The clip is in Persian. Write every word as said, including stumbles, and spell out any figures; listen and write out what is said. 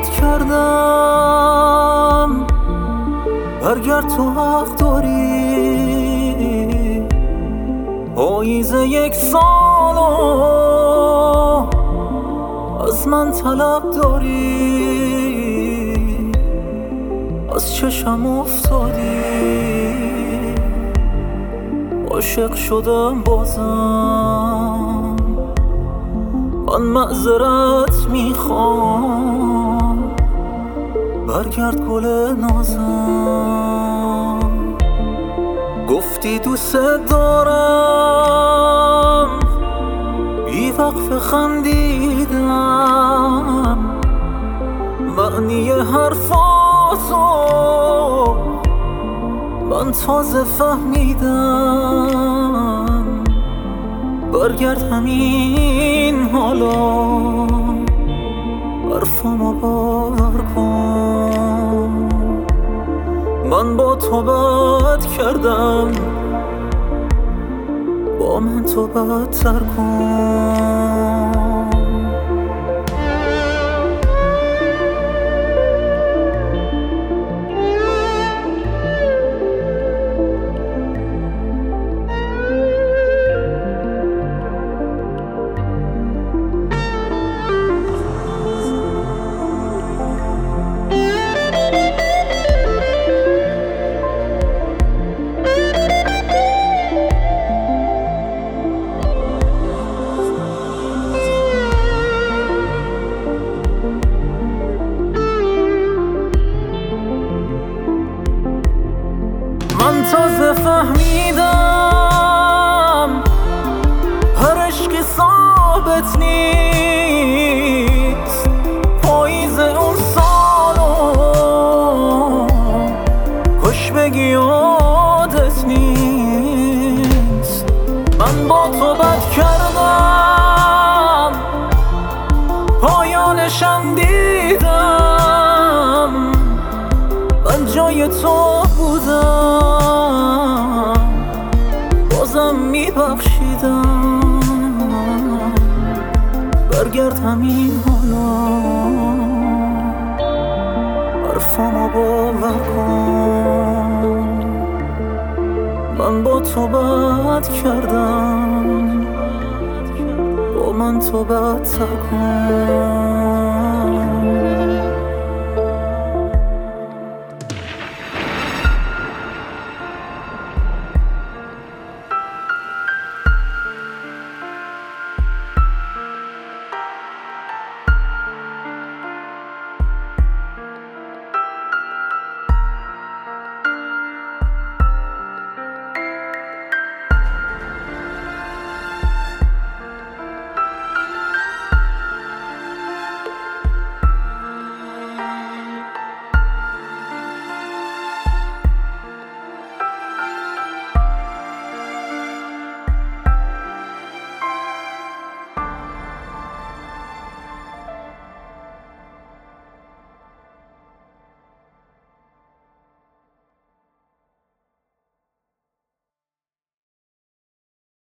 بد کردم، برگرد تو حق داری. پاییزه یک سالو از من طلب داری، از چشم افتادی. عاشق شدم بازم، من معذرت میخوام، برگرد گل نازم. گفتی دوست دارم، بی وقف خندیدم، معنی حرفاتو من تازه فهمیدم. برگرد همین حالا، حرفامو باور کن. من با تو بد کردم، با من تو بدتر کن. من تازه فهمیدم هر عشقی ثابت نیست. پاییز اون سالو کاش بگی یادت نیست. من با تو بد کردم، پایانشم دیدم. من جای تو بودم، بازم میبخشیدم. برگرد همین حالا، حرفامو باور کن. من با تو بد کردم، با من تو بدتر کن.